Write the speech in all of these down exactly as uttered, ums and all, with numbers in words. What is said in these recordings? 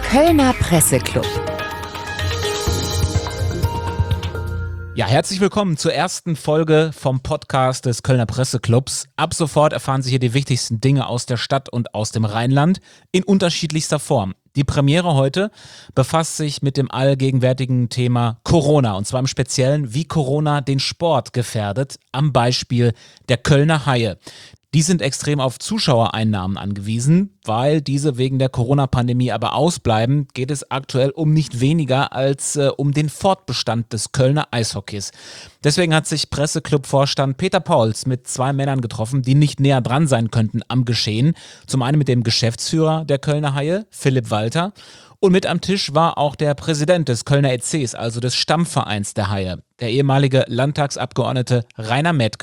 Kölner Presseclub. Ja, herzlich willkommen zur ersten Folge vom Podcast des Kölner Presseclubs. Ab sofort erfahren Sie hier die wichtigsten Dinge aus der Stadt und aus dem Rheinland in unterschiedlichster Form. Die Premiere heute befasst sich mit dem allgegenwärtigen Thema Corona, und zwar im Speziellen, wie Corona den Sport gefährdet, am Beispiel der Kölner Haie. Die sind extrem auf Zuschauereinnahmen angewiesen. Weil diese wegen der Corona-Pandemie aber ausbleiben, geht es aktuell um nicht weniger als äh, um den Fortbestand des Kölner Eishockeys. Deswegen hat sich Presseclub-Vorstand Peter Pauls mit zwei Männern getroffen, die nicht näher dran sein könnten am Geschehen. Zum einen mit dem Geschäftsführer der Kölner Haie, Philipp Walter. Und mit am Tisch war auch der Präsident des Kölner E Cs, also des Stammvereins der Haie, der ehemalige Landtagsabgeordnete Rainer Methke.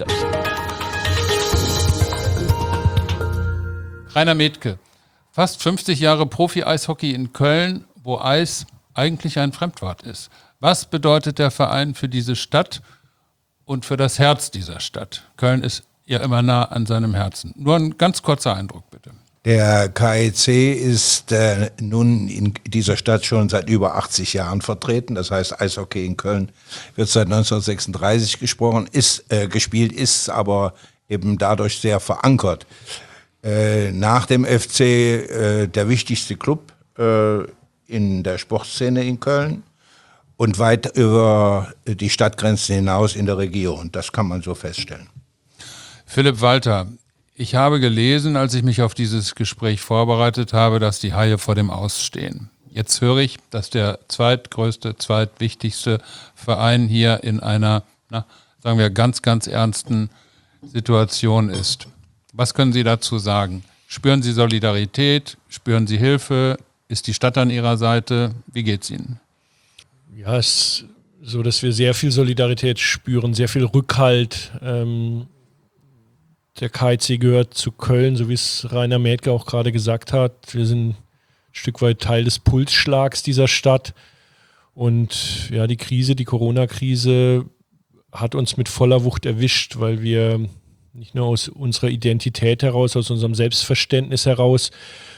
Rainer Methke, fast fünfzig Jahre Profi-Eishockey in Köln, wo Eis eigentlich ein Fremdwort ist. Was bedeutet der Verein für diese Stadt und für das Herz dieser Stadt? Köln ist ja immer nah an seinem Herzen. Nur ein ganz kurzer Eindruck, bitte. Der K E C ist äh, nun in dieser Stadt schon seit über achtzig Jahren vertreten. Das heißt, Eishockey in Köln wird seit neunzehnhundertsechsunddreißig gesprochen, ist, äh, gespielt, ist aber eben dadurch sehr verankert. Äh, nach dem F C äh, der wichtigste Club äh, in der Sportszene in Köln und weit über die Stadtgrenzen hinaus in der Region. Das kann man so feststellen. Philipp Walter, ich habe gelesen, als ich mich auf dieses Gespräch vorbereitet habe, dass die Haie vor dem Aus stehen. Jetzt höre ich, dass der zweitgrößte, zweitwichtigste Verein hier in einer, na, sagen wir, ganz, ganz ernsten Situation ist. Was können Sie dazu sagen? Spüren Sie Solidarität? Spüren Sie Hilfe? Ist die Stadt an Ihrer Seite? Wie geht's Ihnen? Ja, es ist so, dass wir sehr viel Solidarität spüren, sehr viel Rückhalt. Ähm, der K E C gehört zu Köln, so wie es Rainer Methke auch gerade gesagt hat. Wir sind ein Stück weit Teil des Pulsschlags dieser Stadt. Und ja, die Krise, die Corona-Krise hat uns mit voller Wucht erwischt, weil wir nicht nur aus unserer Identität heraus, aus unserem Selbstverständnis heraus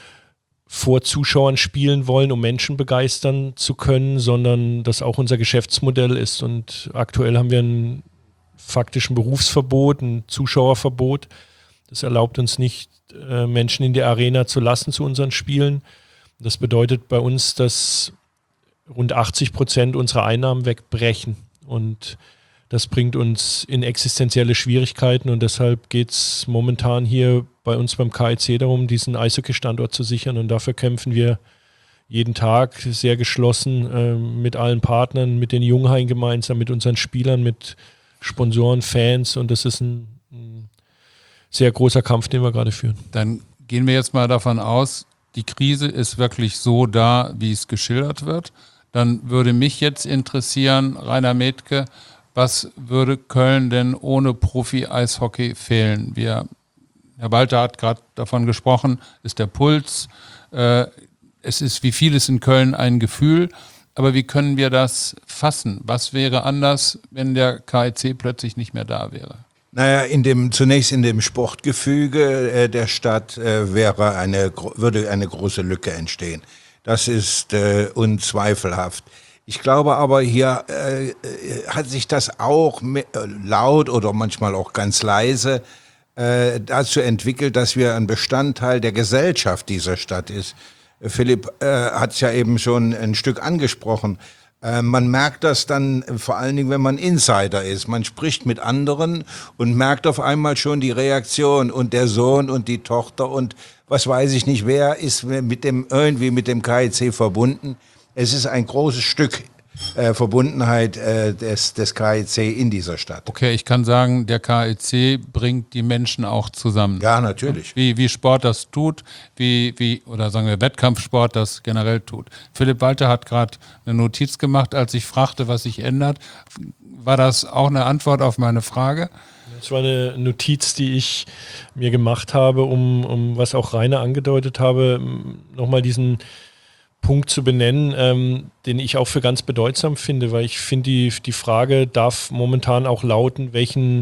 vor Zuschauern spielen wollen, um Menschen begeistern zu können, sondern das auch unser Geschäftsmodell ist. Und aktuell haben wir einen faktischen Berufsverbot, ein Zuschauerverbot. Das erlaubt uns nicht, Menschen in die Arena zu lassen zu unseren Spielen. Das bedeutet bei uns, dass rund achtzig Prozent unserer Einnahmen wegbrechen. Und das bringt uns in existenzielle Schwierigkeiten, und deshalb geht es momentan hier bei uns beim K E C darum, diesen Eishockey-Standort zu sichern, und dafür kämpfen wir jeden Tag sehr geschlossen äh, mit allen Partnern, mit den Junghaien gemeinsam, mit unseren Spielern, mit Sponsoren, Fans, und das ist ein, ein sehr großer Kampf, den wir gerade führen. Dann gehen wir jetzt mal davon aus, die Krise ist wirklich so da, wie es geschildert wird. Dann würde mich jetzt interessieren, Rainer Methke, was würde Köln denn ohne Profi-Eishockey fehlen? Wir, Herr Walter hat gerade davon gesprochen, ist der Puls. Äh, es ist wie vieles in Köln ein Gefühl. Aber wie können wir das fassen? Was wäre anders, wenn der K E C plötzlich nicht mehr da wäre? Naja, in dem, zunächst in dem Sportgefüge äh, der Stadt äh, wäre eine, würde eine große Lücke entstehen. Das ist äh, unzweifelhaft. Ich glaube aber, hier äh, hat sich das auch mit, äh, laut oder manchmal auch ganz leise äh, dazu entwickelt, dass wir ein Bestandteil der Gesellschaft dieser Stadt ist. Philipp äh, hat es ja eben schon ein Stück angesprochen. Äh, man merkt das dann vor allen Dingen, wenn man Insider ist. Man spricht mit anderen und merkt auf einmal schon die Reaktion, und der Sohn und die Tochter und was weiß ich nicht, wer ist mit dem irgendwie mit dem K E C verbunden. Es ist ein großes Stück äh, Verbundenheit äh, des, des K E C in dieser Stadt. Okay, ich kann sagen, der K E C bringt die Menschen auch zusammen. Ja, natürlich. Wie, wie Sport das tut, wie, wie, oder sagen wir Wettkampfsport das generell tut. Philipp Walter hat gerade eine Notiz gemacht, als ich fragte, was sich ändert. War das auch eine Antwort auf meine Frage? Das war eine Notiz, die ich mir gemacht habe, um, um was auch Rainer angedeutet habe, nochmal diesen Punkt zu benennen, ähm, den ich auch für ganz bedeutsam finde, weil ich finde, die, die Frage darf momentan auch lauten, welchen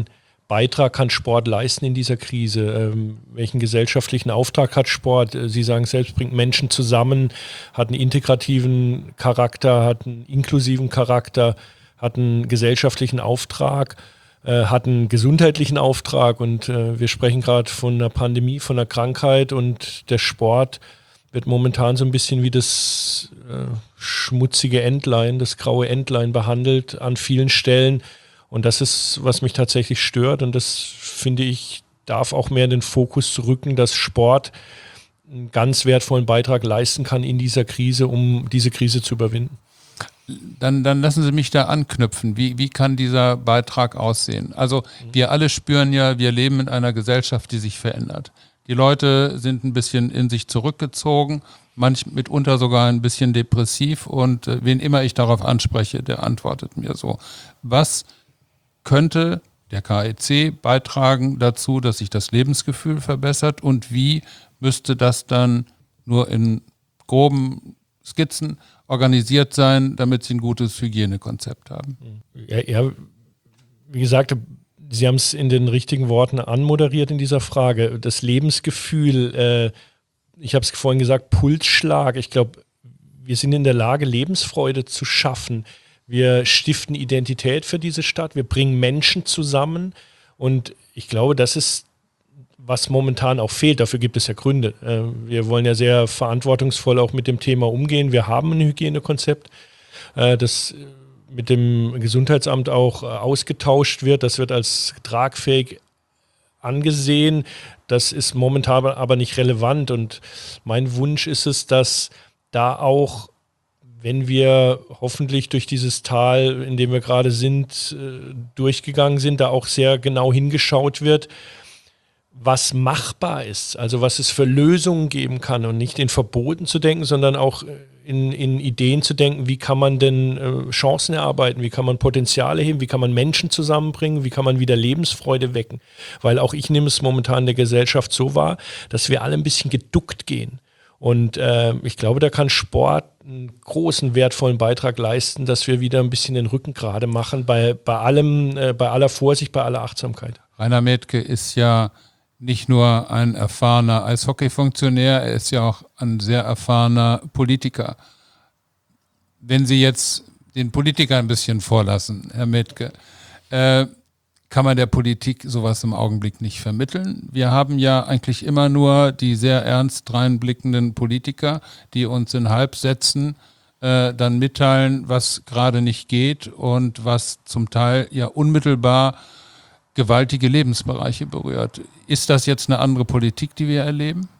Beitrag kann Sport leisten in dieser Krise? Ähm, welchen gesellschaftlichen Auftrag hat Sport? Sie sagen selbst, bringt Menschen zusammen, hat einen integrativen Charakter, hat einen inklusiven Charakter, hat einen gesellschaftlichen Auftrag, äh, hat einen gesundheitlichen Auftrag und äh, wir sprechen gerade von einer Pandemie, von einer Krankheit und der Sport wird momentan so ein bisschen wie das äh, schmutzige Entlein, das graue Entlein behandelt an vielen Stellen. Und das ist, was mich tatsächlich stört. Und das, finde ich, darf auch mehr in den Fokus rücken, dass Sport einen ganz wertvollen Beitrag leisten kann in dieser Krise, um diese Krise zu überwinden. Dann, dann lassen Sie mich da anknüpfen. Wie, wie kann dieser Beitrag aussehen? Also wir alle spüren ja, wir leben in einer Gesellschaft, die sich verändert. Die Leute sind ein bisschen in sich zurückgezogen, manch mitunter sogar ein bisschen depressiv. Und äh, wen immer ich darauf anspreche, der antwortet mir so. Was könnte der K E C beitragen dazu, dass sich das Lebensgefühl verbessert und wie müsste das dann nur in groben Skizzen organisiert sein, damit Sie ein gutes Hygienekonzept haben? Ja, ja, wie gesagt, Sie haben es in den richtigen Worten anmoderiert in dieser Frage. Das Lebensgefühl, äh, ich habe es vorhin gesagt, Pulsschlag. Ich glaube, wir sind in der Lage, Lebensfreude zu schaffen. Wir stiften Identität für diese Stadt, wir bringen Menschen zusammen und ich glaube, das ist, was momentan auch fehlt. Dafür gibt es ja Gründe. Wir wollen ja sehr verantwortungsvoll auch mit dem Thema umgehen. Wir haben ein Hygienekonzept, das mit dem Gesundheitsamt auch ausgetauscht wird. Das wird als tragfähig angesehen. Das ist momentan aber nicht relevant und mein Wunsch ist es, dass da auch, wenn wir hoffentlich durch dieses Tal, in dem wir gerade sind, durchgegangen sind, da auch sehr genau hingeschaut wird, was machbar ist, also was es für Lösungen geben kann und nicht in Verboten zu denken, sondern auch in, in Ideen zu denken, wie kann man denn äh, Chancen erarbeiten, wie kann man Potenziale heben, wie kann man Menschen zusammenbringen, wie kann man wieder Lebensfreude wecken. Weil auch ich nehme es momentan in der Gesellschaft so wahr, dass wir alle ein bisschen geduckt gehen. Und äh, ich glaube, da kann Sport einen großen, wertvollen Beitrag leisten, dass wir wieder ein bisschen den Rücken gerade machen, bei, bei allem, äh, bei aller Vorsicht, bei aller Achtsamkeit. Rainer Methke ist ja nicht nur ein erfahrener Eishockey-Funktionär, er ist ja auch ein sehr erfahrener Politiker. Wenn Sie jetzt den Politiker ein bisschen vorlassen, Herr Methke, äh, kann man der Politik sowas im Augenblick nicht vermitteln. Wir haben ja eigentlich immer nur die sehr ernst reinblickenden Politiker, die uns in Halbsätzen äh, dann mitteilen, was gerade nicht geht und was zum Teil ja unmittelbar gewaltige Lebensbereiche berührt. Ist das jetzt eine andere Politik, die wir erleben?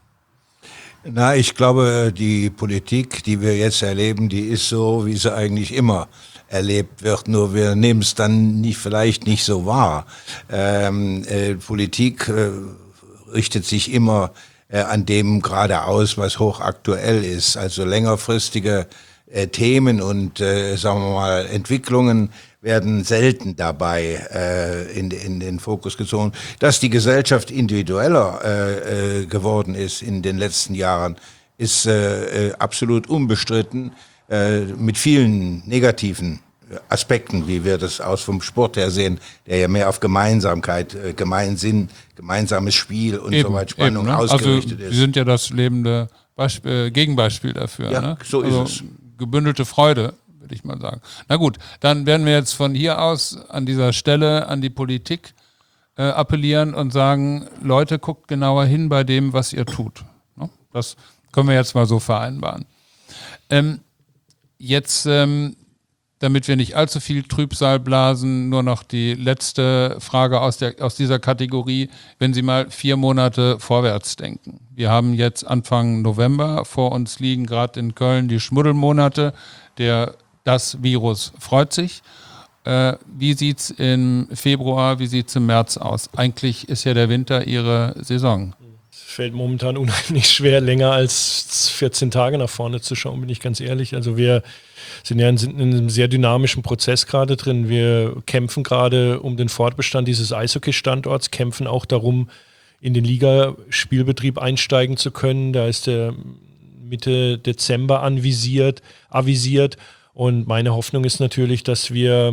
Na, ich glaube, die Politik, die wir jetzt erleben, die ist so, wie sie eigentlich immer erlebt wird, nur wir nehmen es dann nicht, vielleicht nicht so wahr. Ähm, äh, Politik äh, richtet sich immer äh, an dem gerade aus, was hochaktuell ist. Also längerfristige äh, Themen und, äh, sagen wir mal, Entwicklungen werden selten dabei äh, in, in den Fokus gezogen. Dass die Gesellschaft individueller äh, äh, geworden ist in den letzten Jahren, ist äh, äh, absolut unbestritten, äh, mit vielen negativen Aspekten, wie wir das aus vom Sport her sehen, der ja mehr auf Gemeinsamkeit, äh, Gemeinsinn, gemeinsames Spiel und eben, so weiter, Spannung eben, ne? ausgerichtet also, ist. Sie sind ja das lebende Beispiel, äh, Gegenbeispiel dafür. Ja, ne? so also, ist es. Gebündelte Freude, würde ich mal sagen. Na gut, dann werden wir jetzt von hier aus an dieser Stelle an die Politik äh, appellieren und sagen, Leute, guckt genauer hin bei dem, was ihr tut. Ne? Das können wir jetzt mal so vereinbaren. Ähm, jetzt, ähm, damit wir nicht allzu viel Trübsal blasen, nur noch die letzte Frage aus, der, aus dieser Kategorie. Wenn Sie mal vier Monate vorwärts denken. Wir haben jetzt Anfang November, vor uns liegen gerade in Köln die Schmuddelmonate. Der, das Virus freut sich. Äh, wie sieht es im Februar, wie sieht es im März aus? Eigentlich ist ja der Winter Ihre Saison. Es fällt momentan unheimlich schwer, länger als vierzehn Tage nach vorne zu schauen, bin ich ganz ehrlich. Also wir sind ja in, in einem sehr dynamischen Prozess gerade drin. Wir kämpfen gerade um den Fortbestand dieses Eishockey-Standorts, kämpfen auch darum, in den Ligaspielbetrieb einsteigen zu können. Da ist der Mitte Dezember anvisiert, avisiert. Und meine Hoffnung ist natürlich, dass wir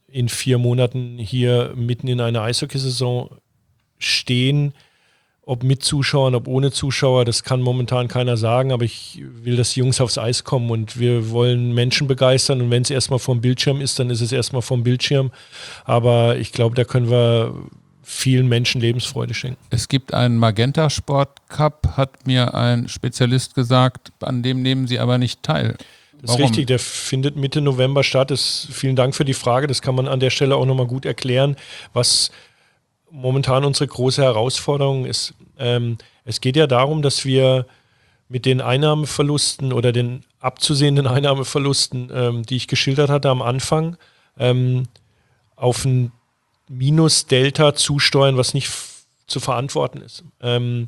in vier Monaten hier mitten in einer Eishockeysaison stehen. Ob mit Zuschauern, ob ohne Zuschauer, das kann momentan keiner sagen, aber ich will, dass die Jungs aufs Eis kommen und wir wollen Menschen begeistern und wenn es erstmal vom Bildschirm ist, dann ist es erstmal vom Bildschirm, aber ich glaube, da können wir vielen Menschen Lebensfreude schenken. Es gibt einen Magenta Sport Cup, hat mir ein Spezialist gesagt, an dem nehmen Sie aber nicht teil. Das ist richtig, der findet Mitte November statt. Das, vielen Dank für die Frage, das kann man an der Stelle auch nochmal gut erklären, was momentan unsere große Herausforderung ist. Ähm, es geht ja darum, dass wir mit den Einnahmeverlusten oder den abzusehenden Einnahmeverlusten, ähm, die ich geschildert hatte am Anfang, ähm, auf ein Minus-Delta zusteuern, was nicht f- zu verantworten ist. Ähm,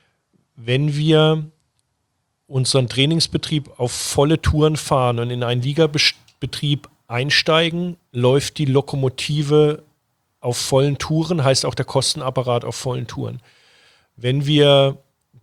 wenn wir unseren Trainingsbetrieb auf volle Touren fahren und in einen Ligabetrieb einsteigen, läuft die Lokomotive auf vollen Touren, heißt auch der Kostenapparat auf vollen Touren. Wenn wir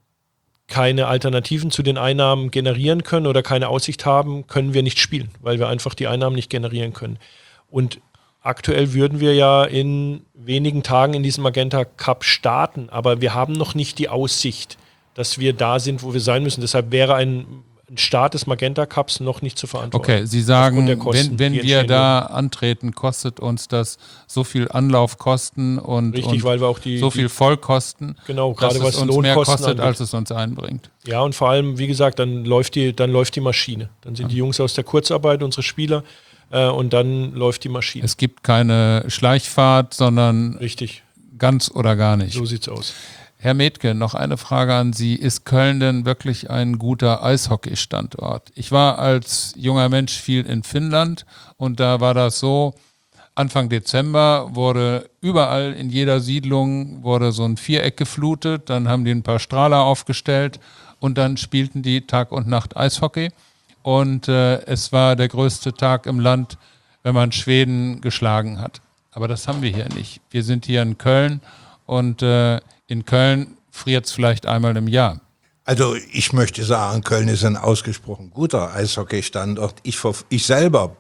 keine Alternativen zu den Einnahmen generieren können oder keine Aussicht haben, können wir nicht spielen, weil wir einfach die Einnahmen nicht generieren können. Und aktuell würden wir ja in wenigen Tagen in diesem Magenta Cup starten, aber wir haben noch nicht die Aussicht, dass wir da sind, wo wir sein müssen. Deshalb wäre ein ein Start des Magenta Cups noch nicht zu verantworten. Okay, Sie sagen, Kosten, wenn, wenn wir da antreten, kostet uns das so viel Anlaufkosten und, Richtig, und weil wir auch die, so viel Vollkosten, genau, dass gerade es was uns mehr Lohnkosten kostet, angeht. als es uns einbringt. Ja, und vor allem, wie gesagt, dann läuft die, dann läuft die Maschine. Dann sind die Jungs aus der Kurzarbeit, unsere Spieler, äh, und dann läuft die Maschine. Es gibt keine Schleichfahrt, sondern Richtig, ganz oder gar nicht. so sieht's aus. Herr Metke, noch eine Frage an Sie. Ist Köln denn wirklich ein guter Eishockey-Standort? Ich war als junger Mensch viel in Finnland und da war das so, Anfang Dezember wurde überall in jeder Siedlung wurde so ein Viereck geflutet, dann haben die ein paar Strahler aufgestellt und dann spielten die Tag und Nacht Eishockey und äh, es war der größte Tag im Land, wenn man Schweden geschlagen hat. Aber das haben wir hier nicht. Wir sind hier in Köln und äh, in Köln friert es vielleicht einmal im Jahr. Also ich möchte sagen, Köln ist ein ausgesprochen guter Eishockey-Standort. Ich, ich selber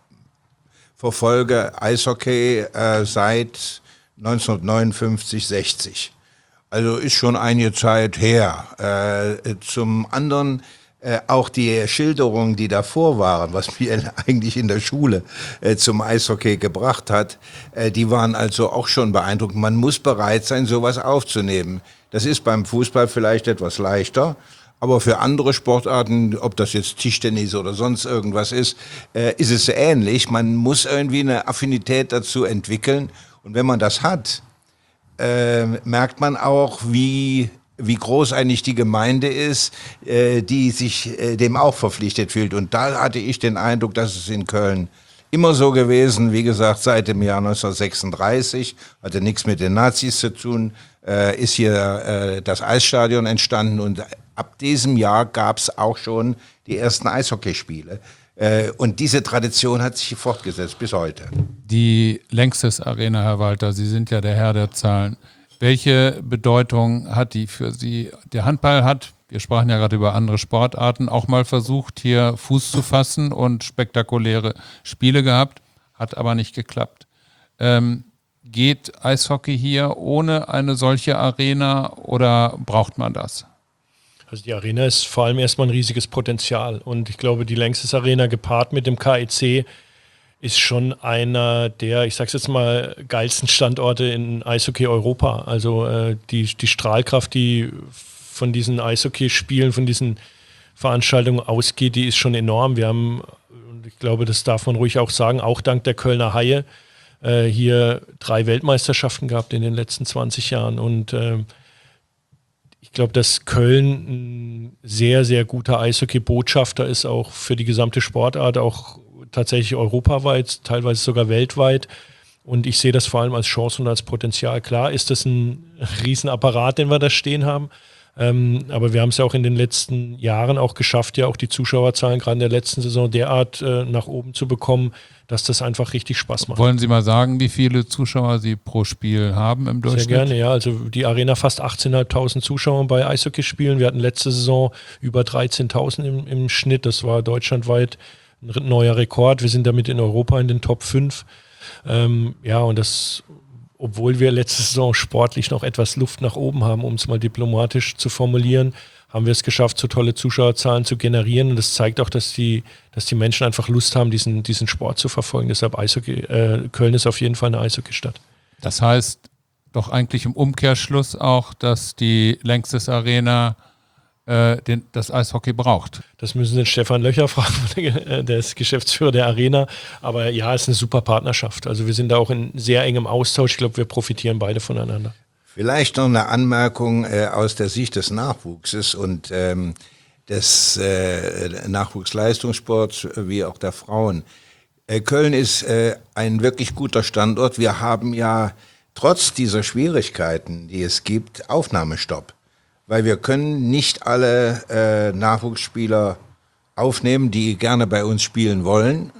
verfolge Eishockey äh, seit neunzehnhundertneunundfünfzig, sechzig. Also ist schon einige Zeit her. Äh, zum anderen äh, auch die Schilderungen, die davor waren, was mir eigentlich in der Schule äh, zum Eishockey gebracht hat, äh, die waren also auch schon beeindruckend. Man muss bereit sein, sowas aufzunehmen. Das ist beim Fußball vielleicht etwas leichter, aber für andere Sportarten, ob das jetzt Tischtennis oder sonst irgendwas ist, äh, ist es ähnlich. Man muss irgendwie eine Affinität dazu entwickeln. Und wenn man das hat, äh, merkt man auch, wie, wie groß eigentlich die Gemeinde ist, äh, die sich äh, dem auch verpflichtet fühlt. Und da hatte ich den Eindruck, dass es in Köln immer so gewesen, wie gesagt, seit dem Jahr neunzehnhundertsechsunddreißig, hatte nichts mit den Nazis zu tun, äh, ist hier äh, das Eisstadion entstanden und ab diesem Jahr gab es auch schon die ersten Eishockeyspiele. Äh, und diese Tradition hat sich fortgesetzt bis heute. Die Längstes Arena, Herr Walter, Sie sind ja der Herr der Zahlen. Welche Bedeutung hat die für Sie? Der Handball hat, wir sprachen ja gerade über andere Sportarten, auch mal versucht, hier Fuß zu fassen und spektakuläre Spiele gehabt, hat aber nicht geklappt. Ähm, geht Eishockey hier ohne eine solche Arena oder braucht man das? Also die Arena ist vor allem erstmal ein riesiges Potenzial und ich glaube, die Längstes Arena gepaart mit dem K E C ist schon einer der, ich sag's jetzt mal, geilsten Standorte in Eishockey Europa. Also äh, die, die Strahlkraft, die von diesen Eishockeyspielen, von diesen Veranstaltungen ausgeht, die ist schon enorm. Wir haben, und ich glaube, das darf man ruhig auch sagen, auch dank der Kölner Haie äh, hier drei Weltmeisterschaften gehabt in den letzten zwanzig Jahren und äh, ich glaube, dass Köln ein sehr, sehr guter Eishockey-Botschafter ist, auch für die gesamte Sportart, auch tatsächlich europaweit, teilweise sogar weltweit. Und ich sehe das vor allem als Chance und als Potenzial. Klar ist das ein Riesenapparat, den wir da stehen haben. Ähm, aber wir haben es ja auch in den letzten Jahren auch geschafft, ja auch die Zuschauerzahlen gerade in der letzten Saison derart äh, nach oben zu bekommen, dass das einfach richtig Spaß macht. Wollen Sie mal sagen, wie viele Zuschauer Sie pro Spiel haben im Durchschnitt? Sehr gerne, ja. Also die Arena fast achtzehntausendfünfhundert Zuschauer bei Eishockeyspielen. Wir hatten letzte Saison über dreizehntausend im, im Schnitt. Das war deutschlandweit ein neuer Rekord. Wir sind damit in Europa in den Top fünf. Ähm, ja, und das, obwohl wir letzte Saison sportlich noch etwas Luft nach oben haben, um es mal diplomatisch zu formulieren, haben wir es geschafft, so tolle Zuschauerzahlen zu generieren. Und das zeigt auch, dass die, dass die Menschen einfach Lust haben, diesen, diesen Sport zu verfolgen. Deshalb Eishockey, äh, Köln ist auf jeden Fall eine Eishockeystadt. Das heißt doch eigentlich im Umkehrschluss auch, dass die Lanxess Arena äh, den, das Eishockey braucht. Das müssen Sie den Stefan Löcher fragen, der ist Geschäftsführer der Arena. Aber ja, es ist eine super Partnerschaft. Also wir sind da auch in sehr engem Austausch. Ich glaube, wir profitieren beide voneinander. Vielleicht noch eine Anmerkung äh, aus der Sicht des Nachwuchses und ähm, des äh, Nachwuchsleistungssports wie auch der Frauen. Äh, Köln ist äh, ein wirklich guter Standort. Wir haben ja trotz dieser Schwierigkeiten, die es gibt, Aufnahmestopp. Weil wir können nicht alle äh, Nachwuchsspieler aufnehmen, die gerne bei uns spielen wollen.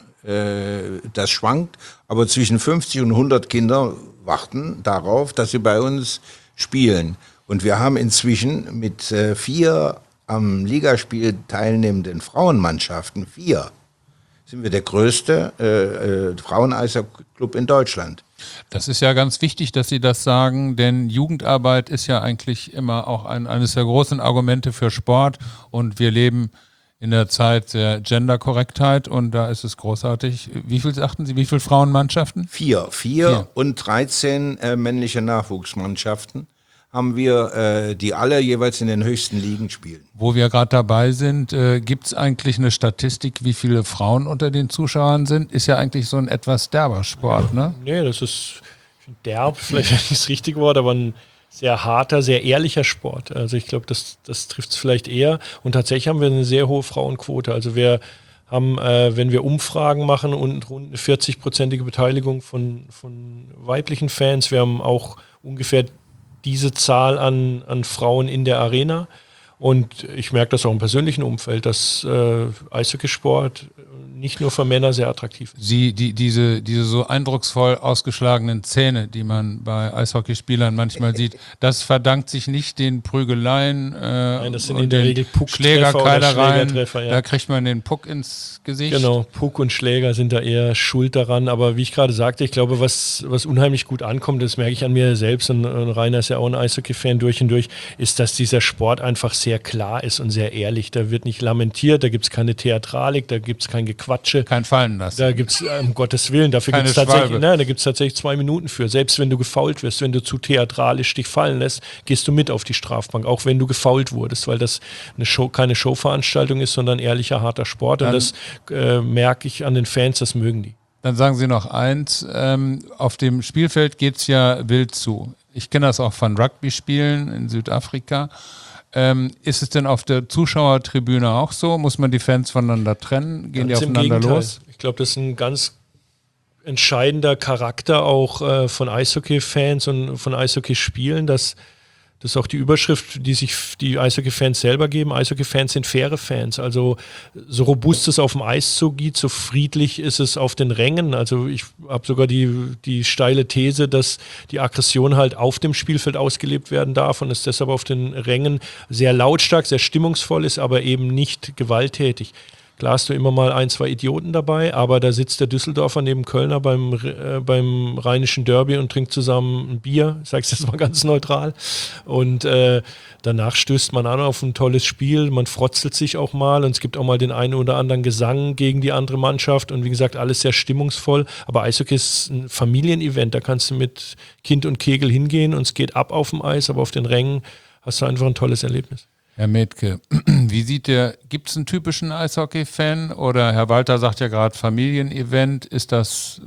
Äh, das schwankt, aber zwischen fünfzig und hundert Kinder warten darauf, dass sie bei uns spielen. Und wir haben inzwischen mit äh, vier am Ligaspiel teilnehmenden Frauenmannschaften, vier, sind wir der größte äh, äh, Frauen-Eishockey-Club in Deutschland. Das ist ja ganz wichtig, dass Sie das sagen, denn Jugendarbeit ist ja eigentlich immer auch ein, eines der großen Argumente für Sport und wir leben in der Zeit der Genderkorrektheit und da ist es großartig. Wie viel sagten Sie, wie viele Frauenmannschaften? Vier, vier, vier. Und dreizehn äh, männliche Nachwuchsmannschaften haben wir, äh, die alle jeweils in den höchsten Ligen spielen. Wo wir gerade dabei sind, äh, gibt es eigentlich eine Statistik, wie viele Frauen unter den Zuschauern sind? Ist ja eigentlich so ein etwas derber Sport, ne? Nee, das ist derb, vielleicht nicht das richtige Wort, aber ein sehr harter, sehr ehrlicher Sport. Also ich glaube, das, das trifft es vielleicht eher. Und tatsächlich haben wir eine sehr hohe Frauenquote. Also wir haben, äh, wenn wir Umfragen machen, und rund eine vierzig-prozentige Beteiligung von, von weiblichen Fans. Wir haben auch ungefähr diese Zahl an, an Frauen in der Arena. Und ich merke das auch im persönlichen Umfeld, dass äh, Eishockeysport nicht nur für Männer sehr attraktiv ist. Sie, die, diese, diese so eindrucksvoll ausgeschlagenen Zähne, die man bei Eishockeyspielern manchmal sieht, das verdankt sich nicht den Prügeleien äh, Nein, das sind und in der den Regel Pucktreffer Schlägerkeilereien. oder Schlägertreffer, ja. Da kriegt man den Puck ins Gesicht. Genau, Puck und Schläger sind da eher schuld daran. Aber wie ich gerade sagte, ich glaube, was, was unheimlich gut ankommt, das merke ich an mir selbst, und, und Rainer ist ja auch ein Eishockey-Fan durch und durch, ist, dass dieser Sport einfach sehr klar ist und sehr ehrlich. Da wird nicht lamentiert, da gibt es keine Theatralik, da gibt es kein Gequatsche. Kein Fallen lassen. Da gibt es, um Gottes Willen, dafür gibt es tatsächlich, nein, da gibt's tatsächlich zwei Minuten für. Selbst wenn du gefoult wirst, wenn du zu theatralisch dich fallen lässt, gehst du mit auf die Strafbank, auch wenn du gefoult wurdest, weil das eine Show, keine Showveranstaltung ist, sondern ehrlicher, harter Sport. Und Dann, das äh, merke ich an den Fans, das mögen die. Dann sagen Sie noch eins, ähm, auf dem Spielfeld geht es ja wild zu. Ich kenne das auch von Rugby-Spielen in Südafrika. Ähm, ist es denn auf der Zuschauertribüne auch so? Muss man die Fans voneinander trennen? Gehen Ganz die im aufeinander Gegenteil. los? Ich glaube, das ist ein ganz entscheidender Charakter auch äh, von Eishockey-Fans und von Eishockey-Spielen, dass das ist auch die Überschrift, die sich die Eishockey-Fans selber geben. Eishockey-Fans sind faire Fans. Also so robust es auf dem Eis zugeht, so friedlich ist es auf den Rängen. Also ich habe sogar die, die steile These, dass die Aggression halt auf dem Spielfeld ausgelebt werden darf und es deshalb auf den Rängen sehr lautstark, sehr stimmungsvoll ist, aber eben nicht gewalttätig. Klar hast du immer mal ein, zwei Idioten dabei, aber da sitzt der Düsseldorfer neben Kölner beim, äh, beim Rheinischen Derby und trinkt zusammen ein Bier, ich sag's jetzt mal ganz neutral. Und äh, danach stößt man an auf ein tolles Spiel, man frotzelt sich auch mal und es gibt auch mal den einen oder anderen Gesang gegen die andere Mannschaft und wie gesagt, alles sehr stimmungsvoll. Aber Eishockey ist ein Familienevent, da kannst du mit Kind und Kegel hingehen und es geht ab auf dem Eis, aber auf den Rängen hast du einfach ein tolles Erlebnis. Herr Metke, wie sieht der, gibt es einen typischen Eishockey-Fan oder Herr Walter sagt ja gerade Familienevent, ist das,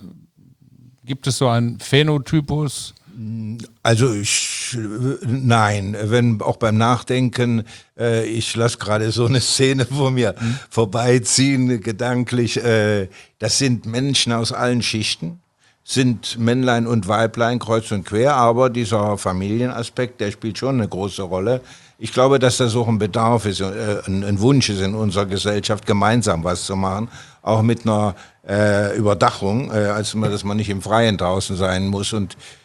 gibt es so einen Phänotypus? Also ich, nein, wenn auch beim Nachdenken, äh, ich lasse gerade so eine Szene vor mir mhm. vorbeiziehen, gedanklich, äh, das sind Menschen aus allen Schichten, sind Männlein und Weiblein kreuz und quer, aber dieser Familienaspekt, der spielt schon eine große Rolle. Ich glaube, dass das auch ein Bedarf ist, äh, ein, ein Wunsch ist in unserer Gesellschaft, gemeinsam was zu machen, auch mit einer äh, Überdachung, äh, als man, dass man nicht im Freien draußen sein muss und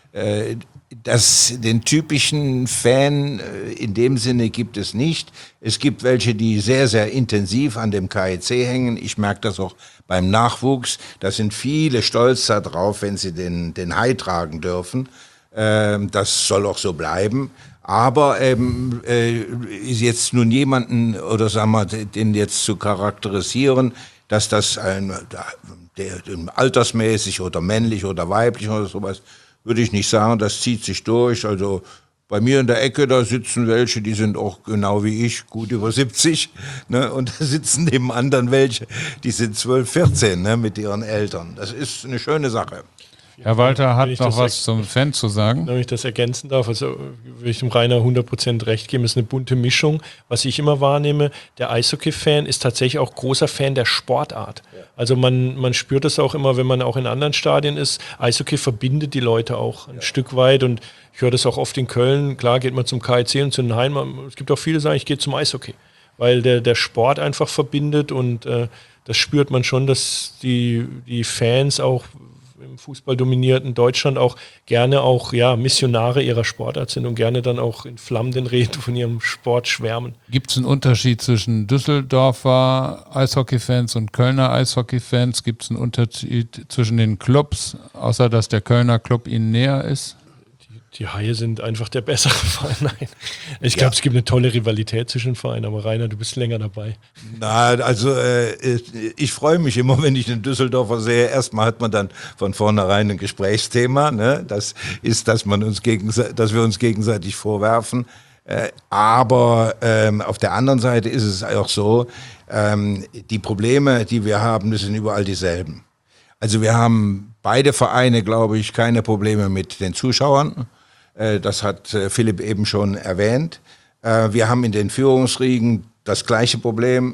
Äh, das, den typischen Fan äh, in dem Sinne gibt es nicht. Es gibt welche, die sehr, sehr intensiv an dem K E C hängen. Ich merke das auch beim Nachwuchs. Da sind viele stolz darauf, wenn sie den, den Hai tragen dürfen. Ähm, das soll auch so bleiben. Aber ähm, äh, jetzt nun jemanden, oder sagen wir, den jetzt zu charakterisieren, dass das ein, der, der altersmäßig oder männlich oder weiblich oder sowas, würde ich nicht sagen, das zieht sich durch. Also bei mir in der Ecke, da sitzen welche, die sind auch genau wie ich, gut über siebzig. Ne? Und da sitzen neben anderen welche, die sind zwölf, vierzehn, ne, mit ihren Eltern. Das ist eine schöne Sache. Herr Walter hat Wenn ich noch das was erg- zum Fan zu sagen. Wenn ich das ergänzen darf, also will ich dem Rainer hundert Prozent recht geben, ist eine bunte Mischung. Was ich immer wahrnehme, der Eishockey-Fan ist tatsächlich auch großer Fan der Sportart. Also man, man spürt das auch immer, wenn man auch in anderen Stadien ist. Eishockey verbindet die Leute auch ein ja. Stück weit und ich höre das auch oft in Köln. Klar geht man zum K E C und zu den Haien. Es gibt auch viele, die sagen, ich gehe zum Eishockey, weil der, der Sport einfach verbindet und äh, das spürt man schon, dass die, die Fans auch im fußballdominierten Deutschland auch gerne auch ja, Missionare ihrer Sportart sind und gerne dann auch in flammenden Reden von ihrem Sport schwärmen. Gibt es einen Unterschied zwischen Düsseldorfer Eishockey-Fans und Kölner Eishockey-Fans? Gibt es einen Unterschied zwischen den Clubs, außer dass der Kölner Club ihnen näher ist? Die Haie sind einfach der bessere Verein. Nein. Ich glaube, ja. es gibt eine tolle Rivalität zwischen den Vereinen, aber Rainer, du bist länger dabei. Na, also äh, ich freue mich immer, wenn ich den Düsseldorfer sehe. Erstmal hat man dann von vornherein ein Gesprächsthema. Ne? Das ist, dass man uns gegense- dass wir uns gegenseitig vorwerfen. Äh, aber ähm, auf der anderen Seite ist es auch so, ähm, die Probleme, die wir haben, das sind überall dieselben. Also wir haben beide Vereine, glaube ich, keine Probleme mit den Zuschauern. Das hat Philipp eben schon erwähnt. Wir haben in den Führungsriegen das gleiche Problem,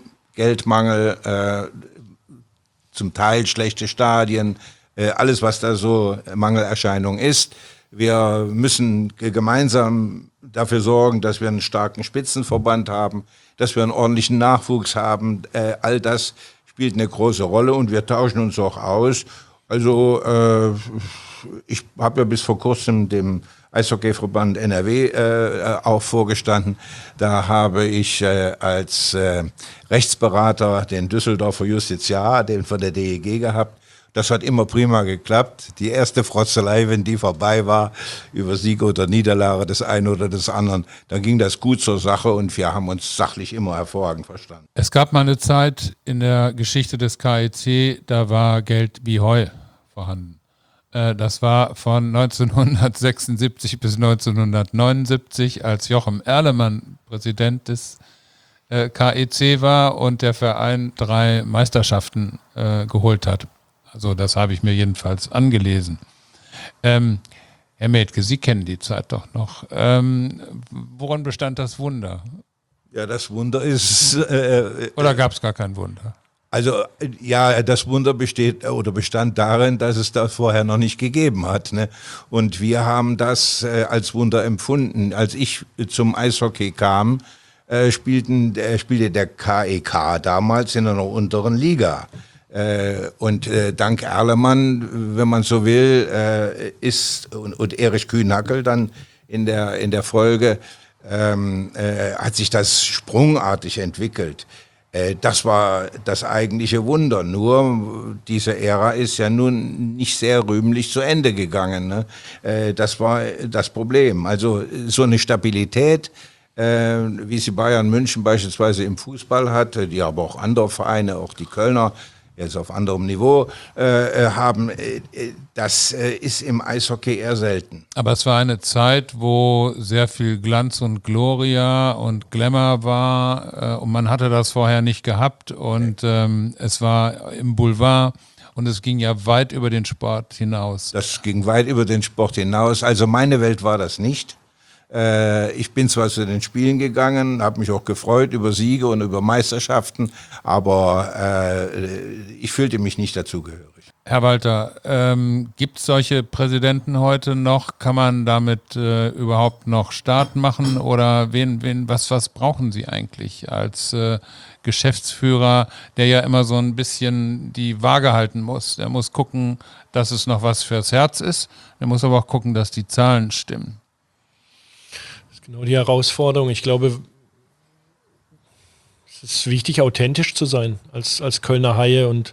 Geldmangel, zum Teil schlechte Stadien, alles, was da so Mangelerscheinung ist. Wir müssen gemeinsam dafür sorgen, dass wir einen starken Spitzenverband haben, dass wir einen ordentlichen Nachwuchs haben. All das spielt eine große Rolle und wir tauschen uns auch aus. Also äh, ich habe ja bis vor kurzem dem Eishockeyverband N R W äh, auch vorgestanden. Da habe ich äh, als äh, Rechtsberater den Düsseldorfer Justiziar, den von der D E G gehabt. Das hat immer prima geklappt. Die erste Frotzelei, wenn die vorbei war, über Sieg oder Niederlage des einen oder des anderen, dann ging das gut zur Sache und wir haben uns sachlich immer hervorragend verstanden. Es gab mal eine Zeit in der Geschichte des K E C, da war Geld wie Heu vorhanden. Das war von neunzehnhundertsechsundsiebzig bis neunzehnhundertneunundsiebzig, als Jochem Erlemann Präsident des K E C war und der Verein drei Meisterschaften äh, geholt hat. Also das habe ich mir jedenfalls angelesen. Ähm, Herr Methke, Sie kennen die Zeit doch noch. Ähm, woran bestand das Wunder? Ja, das Wunder ist... Äh, Oder gab es gar kein Wunder? Also ja, das Wunder besteht oder bestand darin, dass es das vorher noch nicht gegeben hat. Ne? Und wir haben das äh, als Wunder empfunden. Als ich zum Eishockey kam, äh, spielten, äh, spielte der K E K damals in einer unteren Liga. Äh, und äh, dank Erlemann, wenn man so will, äh, ist und, und Erich Kühnhackel dann in der in der Folge ähm, äh, hat sich das sprungartig entwickelt. Äh, das war das eigentliche Wunder. Nur diese Ära ist ja nun nicht sehr rühmlich zu Ende gegangen. Ne? Äh, das war das Problem. Also so eine Stabilität, äh, wie sie Bayern München beispielsweise im Fußball hatte, die aber auch andere Vereine, auch die Kölner, jetzt auf anderem Niveau, äh, haben, äh, das äh, ist im Eishockey eher selten. Aber es war eine Zeit, wo sehr viel Glanz und Gloria und Glamour war äh, und man hatte das vorher nicht gehabt und ähm, es war im Boulevard und es ging ja weit über den Sport hinaus. Das ging weit über den Sport hinaus. Also meine Welt war das nicht. Ich bin zwar zu den Spielen gegangen, habe mich auch gefreut über Siege und über Meisterschaften, aber äh, ich fühlte mich nicht dazugehörig. Herr Walter, ähm, gibt es solche Präsidenten heute noch? Kann man damit äh, überhaupt noch Start machen? Oder wen, wen, was, was brauchen Sie eigentlich als äh, Geschäftsführer, der ja immer so ein bisschen die Waage halten muss? Der muss gucken, dass es noch was fürs Herz ist. Der muss aber auch gucken, dass die Zahlen stimmen. Das ist genau die Herausforderung. Ich glaube, es ist wichtig, authentisch zu sein als, als Kölner Haie, und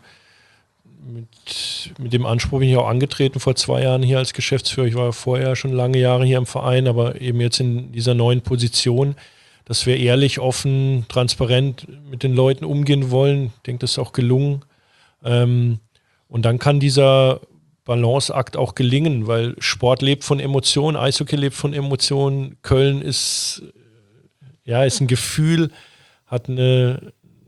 Mit, mit dem Anspruch bin ich auch angetreten vor zwei Jahren hier als Geschäftsführer. Ich war vorher schon lange Jahre hier im Verein, aber eben jetzt in dieser neuen Position, dass wir ehrlich, offen, transparent mit den Leuten umgehen wollen. Ich denke, das ist auch gelungen. Ähm, und dann kann dieser Balanceakt auch gelingen, weil Sport lebt von Emotionen, Eishockey lebt von Emotionen. Köln ist, ja, ist ein Gefühl, hat eine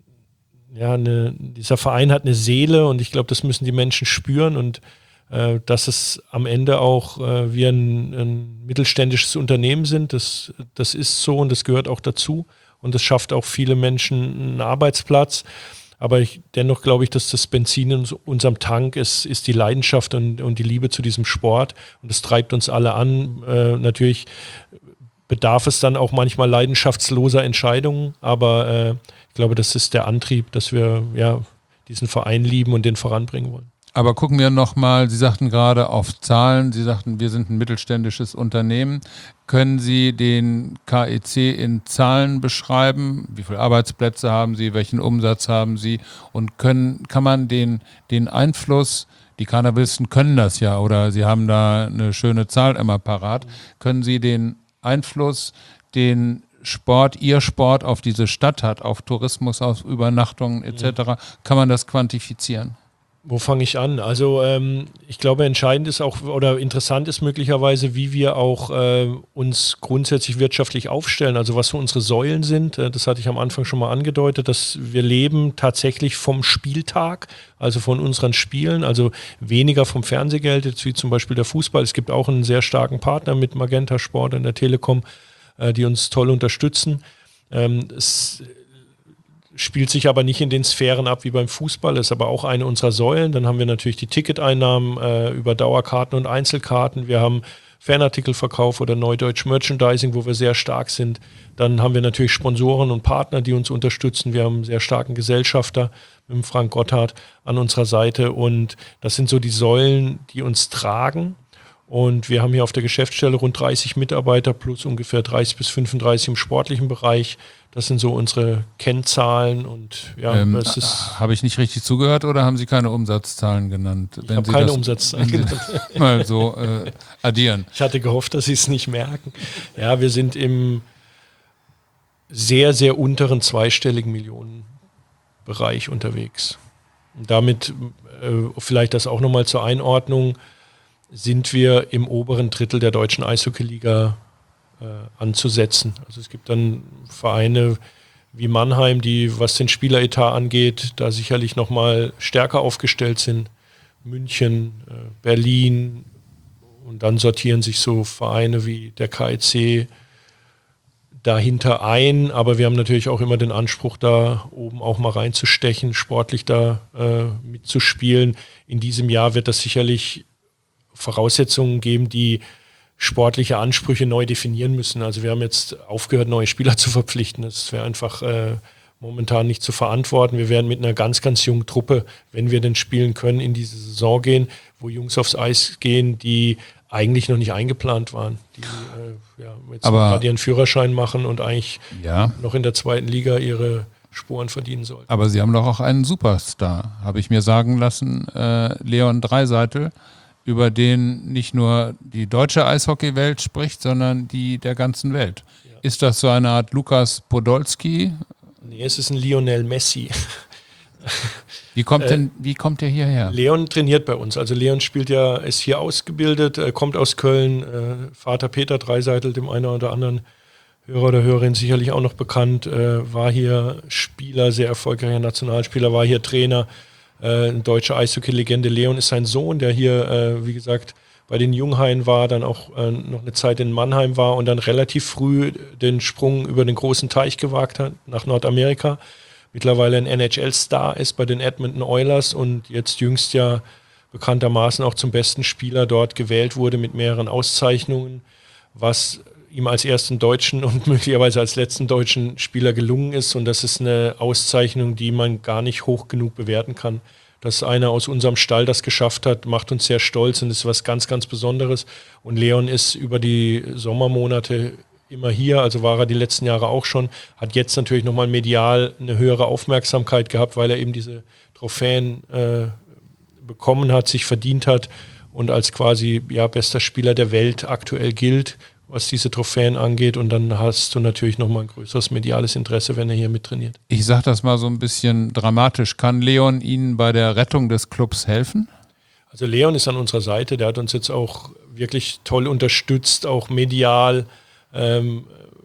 Ja, eine, dieser Verein hat eine Seele, und ich glaube, das müssen die Menschen spüren, und äh, dass es am Ende auch äh, wir ein, ein mittelständisches Unternehmen sind, das, das ist so, und das gehört auch dazu, und das schafft auch viele Menschen einen Arbeitsplatz. Aber ich, dennoch glaube ich, dass das Benzin in unserem Tank ist, ist die Leidenschaft und, und die Liebe zu diesem Sport, und das treibt uns alle an. Äh, natürlich bedarf es dann auch manchmal leidenschaftsloser Entscheidungen, aber äh, ich glaube, das ist der Antrieb, dass wir ja diesen Verein lieben und den voranbringen wollen. Aber gucken wir nochmal, Sie sagten gerade auf Zahlen, Sie sagten, wir sind ein mittelständisches Unternehmen. Können Sie den K E C in Zahlen beschreiben? Wie viele Arbeitsplätze haben Sie, welchen Umsatz haben Sie? Und können, kann man den, den Einfluss, die Cannabisten können das ja, oder Sie haben da eine schöne Zahl immer parat, können Sie den Einfluss, den Sport, Ihr Sport auf diese Stadt hat, auf Tourismus, auf Übernachtungen et cetera, kann man das quantifizieren? Wo fange ich an? Also ähm, ich glaube, entscheidend ist auch, oder interessant ist möglicherweise, wie wir auch äh, uns grundsätzlich wirtschaftlich aufstellen, also was so unsere Säulen sind. Äh, das hatte ich am Anfang schon mal angedeutet, dass wir leben tatsächlich vom Spieltag, also von unseren Spielen, also weniger vom Fernsehgeld, jetzt wie zum Beispiel der Fußball. Es gibt auch einen sehr starken Partner mit Magenta Sport und der Telekom, äh, die uns toll unterstützen. Ähm, es spielt sich aber nicht in den Sphären ab wie beim Fußball, ist aber auch eine unserer Säulen. Dann haben wir natürlich die Ticketeinnahmen äh, über Dauerkarten und Einzelkarten. Wir haben Fanartikelverkauf oder Neudeutsch Merchandising, wo wir sehr stark sind. Dann haben wir natürlich Sponsoren und Partner, die uns unterstützen. Wir haben einen sehr starken Gesellschafter mit dem Frank Gotthard an unserer Seite, und das sind so die Säulen, die uns tragen. Und wir haben hier auf der Geschäftsstelle rund dreißig Mitarbeiter plus ungefähr dreißig bis fünfunddreißig im sportlichen Bereich. Das sind so unsere Kennzahlen, und ja, ähm, das ist. Habe ich nicht richtig zugehört, oder haben Sie keine Umsatzzahlen genannt? Ich habe keine Umsatzzahlen genannt. Mal so äh, addieren. Ich hatte gehofft, dass Sie es nicht merken. Ja, wir sind im sehr, sehr unteren zweistelligen Millionenbereich unterwegs. Und damit, äh, vielleicht das auch nochmal zur Einordnung, sind wir im oberen Drittel der deutschen Eishockey-Liga äh, anzusetzen. Also es gibt dann Vereine wie Mannheim, die, was den Spieleretat angeht, da sicherlich nochmal stärker aufgestellt sind. München, äh, Berlin, und dann sortieren sich so Vereine wie der K E C dahinter ein, aber wir haben natürlich auch immer den Anspruch, da oben auch mal reinzustechen, sportlich da äh, mitzuspielen. In diesem Jahr wird das sicherlich Voraussetzungen geben, die sportliche Ansprüche neu definieren müssen. Also wir haben jetzt aufgehört, neue Spieler zu verpflichten. Das wäre einfach äh, momentan nicht zu verantworten. Wir werden mit einer ganz, ganz jungen Truppe, wenn wir denn spielen können, in diese Saison gehen, wo Jungs aufs Eis gehen, die eigentlich noch nicht eingeplant waren, die äh, ja, jetzt gerade ihren Führerschein machen und eigentlich ja. noch in der zweiten Liga ihre Spuren verdienen sollten. Aber Sie haben doch auch einen Superstar, habe ich mir sagen lassen, äh, Leon Dreiseitel, über den nicht nur die deutsche Eishockeywelt spricht, sondern die der ganzen Welt. Ja. Ist das so eine Art Lukas Podolski? Nee, es ist ein Lionel Messi. Wie kommt denn, wie kommt der hierher? Leon trainiert bei uns. Also Leon spielt ja, ist hier ausgebildet, äh, kommt aus Köln. Äh, Vater Peter Dreiseitel, dem einen oder anderen Hörer oder Hörerin sicherlich auch noch bekannt, äh, war hier Spieler, sehr erfolgreicher Nationalspieler, war hier Trainer. Äh, eine deutsche Eishockey-Legende. Leon ist sein Sohn, der hier, äh, wie gesagt, bei den Junghaien war, dann auch äh, noch eine Zeit in Mannheim war und dann relativ früh den Sprung über den großen Teich gewagt hat nach Nordamerika. Mittlerweile ein N H L-Star ist bei den Edmonton Oilers und jetzt jüngst ja bekanntermaßen auch zum besten Spieler dort gewählt wurde mit mehreren Auszeichnungen, was ihm als ersten deutschen und möglicherweise als letzten deutschen Spieler gelungen ist. Und das ist eine Auszeichnung, die man gar nicht hoch genug bewerten kann. Dass einer aus unserem Stall das geschafft hat, macht uns sehr stolz und ist was ganz, ganz Besonderes. Und Leon ist über die Sommermonate immer hier, also war er die letzten Jahre auch schon, hat jetzt natürlich nochmal medial eine höhere Aufmerksamkeit gehabt, weil er eben diese Trophäen äh, bekommen hat, sich verdient hat und als quasi ja, bester Spieler der Welt aktuell gilt, was diese Trophäen angeht. Und dann hast du natürlich nochmal ein größeres mediales Interesse, wenn er hier mittrainiert. Ich sage das mal so ein bisschen dramatisch. Kann Leon Ihnen bei der Rettung des Clubs helfen? Also Leon ist an unserer Seite, der hat uns jetzt auch wirklich toll unterstützt, auch medial. Ähm,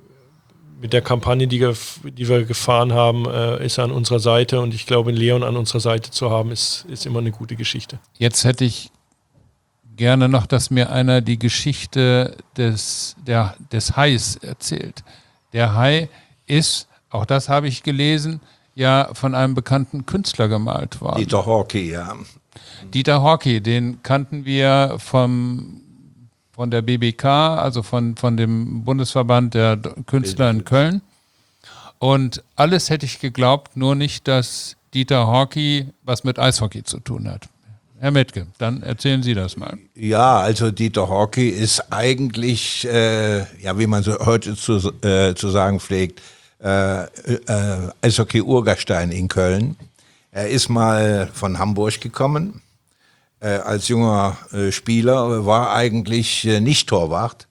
mit der Kampagne, die, die wir gefahren haben, äh, ist er an unserer Seite. Und ich glaube, Leon an unserer Seite zu haben, ist, ist immer eine gute Geschichte. Jetzt hätte ich gerne noch, dass mir einer die Geschichte des, der, des Hais erzählt. Der Hai ist, auch das habe ich gelesen, ja von einem bekannten Künstler gemalt worden. Dieter Horkey, ja. Dieter Horkey, den kannten wir vom, von der B B K, also von, von dem Bundesverband der Künstler in Köln. Und alles hätte ich geglaubt, nur nicht, dass Dieter Horkey was mit Eishockey zu tun hat. Herr Metke, dann erzählen Sie das mal. Ja, also Dieter Horkey ist eigentlich, äh, ja, wie man so heute zu, äh, zu sagen pflegt, äh, äh, Eishockey-Urgestein in Köln. Er ist mal von Hamburg gekommen, äh, als junger äh, Spieler, war eigentlich äh, nicht Torwart,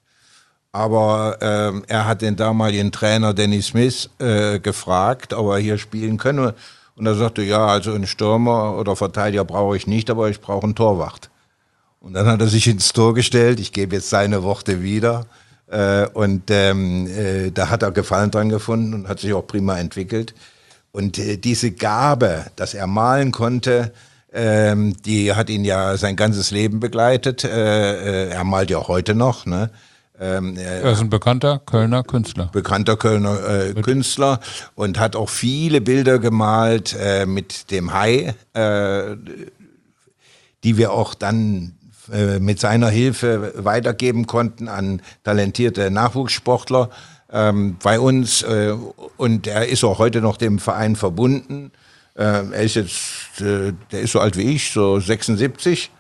aber äh, er hat den damaligen Trainer Dennis Smith äh, gefragt, ob er hier spielen könne. Und er sagte, ja, also einen Stürmer oder Verteidiger brauche ich nicht, aber ich brauche einen Torwart. Und dann hat er sich ins Tor gestellt, ich gebe jetzt seine Worte wieder. Äh, und ähm, äh, da hat er Gefallen dran gefunden und hat sich auch prima entwickelt. Und äh, diese Gabe, dass er malen konnte, ähm, die hat ihn ja sein ganzes Leben begleitet. Äh, äh, er malt ja auch heute noch, ne? Ähm, er ist ein bekannter Kölner Künstler. Bekannter Kölner äh, Künstler und hat auch viele Bilder gemalt äh, mit dem Hai, äh, die wir auch dann äh, mit seiner Hilfe weitergeben konnten an talentierte Nachwuchssportler ähm, bei uns. Äh, und er ist auch heute noch dem Verein verbunden. Äh, er ist jetzt, äh, der ist so alt wie ich, so sechsundsiebzig.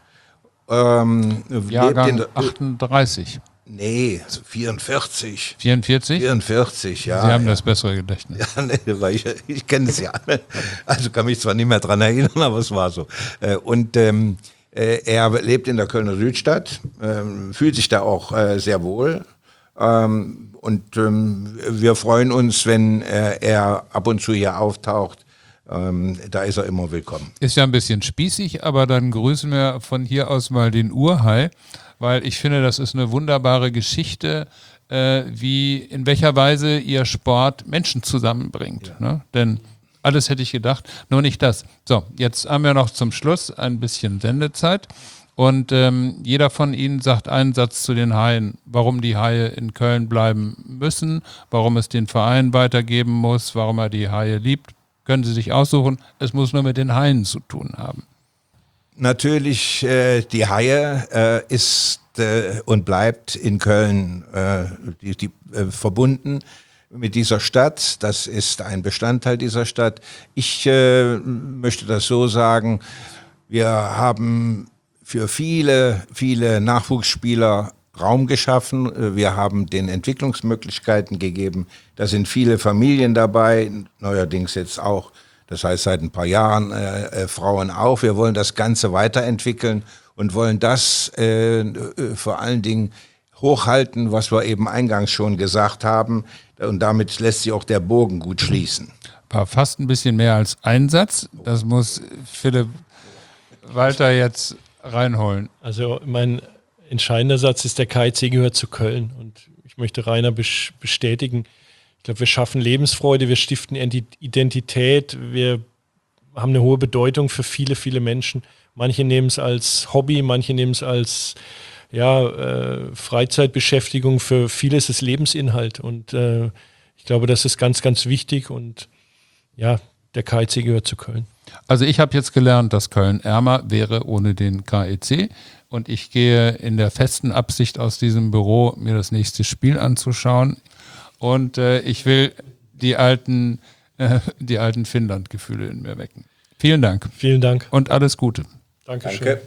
Ähm, Jahrgang lebt in der, achtunddreißig. Nee, vierundvierzig. vierundvierzig? vierundvierzig, ja. Sie haben ja. das bessere Gedächtnis. Ja, nee, weil ich, ich kenne es ja. Also kann mich zwar nicht mehr dran erinnern, aber es war so. Und ähm, er lebt in der Kölner Südstadt, ähm, fühlt sich da auch äh, sehr wohl. Ähm, und ähm, wir freuen uns, wenn äh, er ab und zu hier auftaucht. Ähm, da ist er immer willkommen. Ist ja ein bisschen spießig, aber dann grüßen wir von hier aus mal den Urhai, weil ich finde, das ist eine wunderbare Geschichte, äh, wie in welcher Weise ihr Sport Menschen zusammenbringt. Ja. Ne? Denn alles hätte ich gedacht, nur nicht das. So, jetzt haben wir noch zum Schluss ein bisschen Sendezeit und ähm, jeder von Ihnen sagt einen Satz zu den Haien, warum die Haie in Köln bleiben müssen, warum es den Verein weitergeben muss, warum er die Haie liebt. Können Sie sich aussuchen, es muss nur mit den Haien zu tun haben. Natürlich, äh, die Haie äh, ist äh, und bleibt in Köln äh, die, die, äh, verbunden mit dieser Stadt. Das ist ein Bestandteil dieser Stadt. Ich äh, möchte das so sagen, wir haben für viele, viele Nachwuchsspieler Raum geschaffen. Wir haben den Entwicklungsmöglichkeiten gegeben. Da sind viele Familien dabei, neuerdings jetzt auch. Das heißt, seit ein paar Jahren äh, äh, Frauen auch. Wir wollen das Ganze weiterentwickeln und wollen das äh, äh, vor allen Dingen hochhalten, was wir eben eingangs schon gesagt haben. Und damit lässt sich auch der Bogen gut schließen. War fast ein bisschen mehr als ein Satz. Das muss Philipp Walter jetzt reinholen. Also mein entscheidender Satz ist, der K I C gehört zu Köln. Und ich möchte Rainer bestätigen, ich glaube, wir schaffen Lebensfreude, wir stiften Identität, wir haben eine hohe Bedeutung für viele, viele Menschen. Manche nehmen es als Hobby, manche nehmen es als ja, äh, Freizeitbeschäftigung. Für viele ist es Lebensinhalt. Und äh, ich glaube, das ist ganz, ganz wichtig. Und ja, der K I C gehört zu Köln. Also ich habe jetzt gelernt, dass Köln ärmer wäre ohne den K E C und ich gehe in der festen Absicht aus diesem Büro, mir das nächste Spiel anzuschauen und äh, ich will die alten, äh, die alten Finnland-Gefühle in mir wecken. Vielen Dank. Vielen Dank. Und alles Gute. Dankeschön. Danke.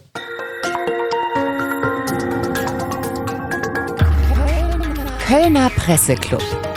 Kölner Presseclub.